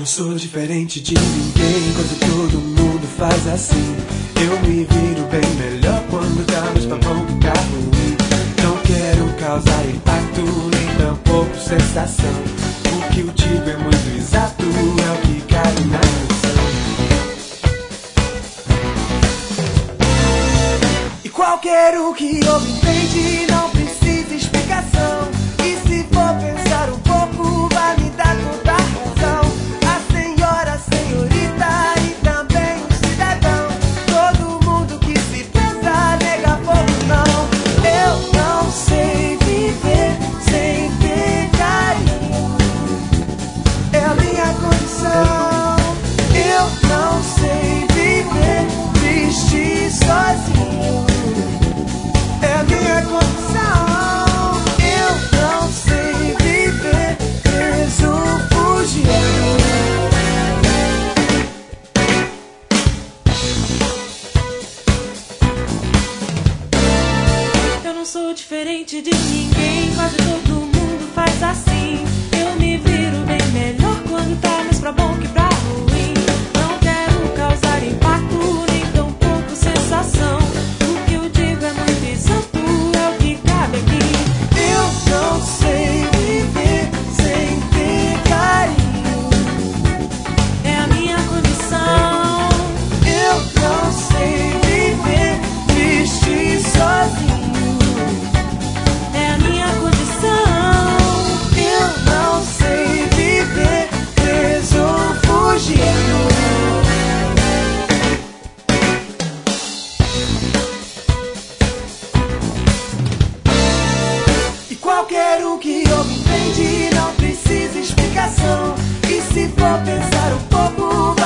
Sou diferente de ninguém, quase todo mundo faz assim. Eu me viro bem melhor quando tá mais pra bom que pra ruim. Não quero causar impacto, nem tampouco sensação. O que eu digo é muito exato, é o que cabe na canção. E qualquer um que ouve entende, não precisa explicação. E se for pensar um pouco, vai me dar toda a razão. Sozinho, é a minha condição. Eu não sei viver preso, fugindo. Eu não sou diferente de ninguém, quase todo mundo faz assim. Eu me viro bem melhor quando tá mais pra bom que pra ruim. Não quero causar impacto, nem tampouco sensação. O que eu digo é muito exato, é o que cabe aqui. Eu não sei viver sem ter carinho, É a minha condição. eu não sei viver triste sozinho, É a minha condição. eu não sei viver preso, fugindo. E qualquer um que ouve entende, não precisa explicação. E se for pensar um pouco,